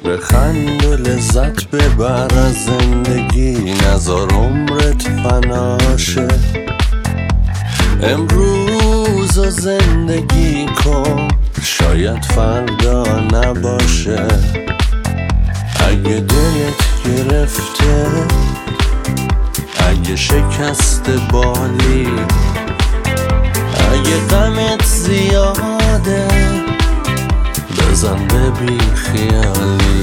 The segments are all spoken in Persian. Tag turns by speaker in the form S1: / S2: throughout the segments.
S1: بخند و لذت ببر از زندگی، نذار عمرت فناشه. امروز و زندگی کن، شاید فردا نباشه. اگه دلت گرفته، اگه شکست بالی، اگه غمت زیاده، بزن به بی خیالی.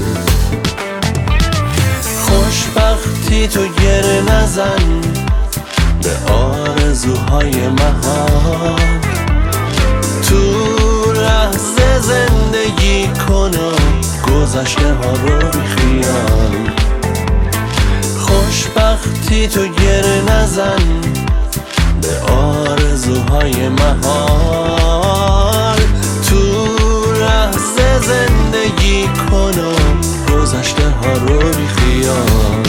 S1: خوشبختی تو گره نزن به آرزوهای محال. تو لحظه زندگی کن و گذشته ها رو بی خیال. خوشبختی تو گره نزن به آرزوهای محال. تو لحظه زندگی کن و گذشته ها رو بی خیال.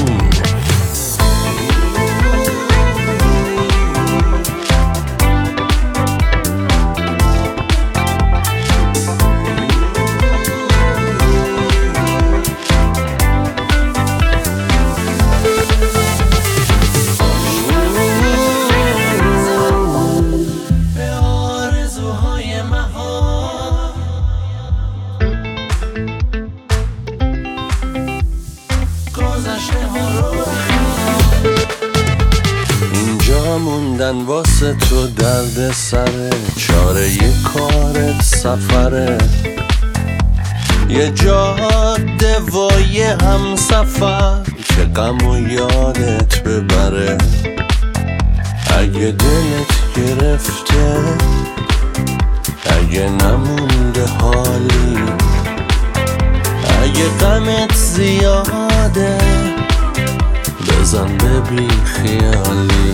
S1: اینجا موندن واسه تو درد سره، چاره یه کارت سفره. یه جاده و یه همسفر که غم و یادت ببره. اگه دلت گرفته، اگه نمونده حالی، اگه غمت زیاده، بزن به بی خیالی.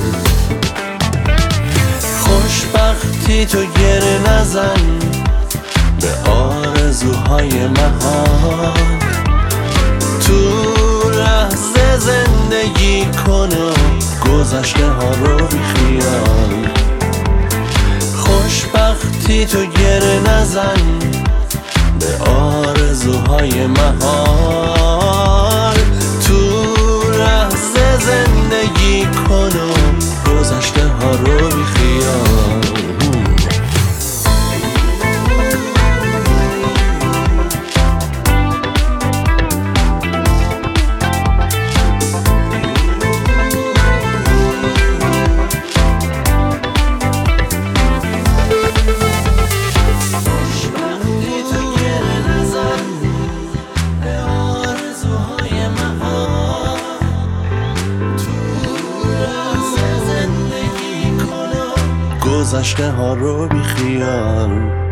S1: خوشبختی تو گره نزن به آرزوهای محال. تو لحظه زندگی کن و گذشته ها رو بی خیال. خوشبختی تو گره نزن به آرزوهای محال. تو لحظه زندگی کن و گذشته ها رو بی خیال. گذشته ها رو بی خیال.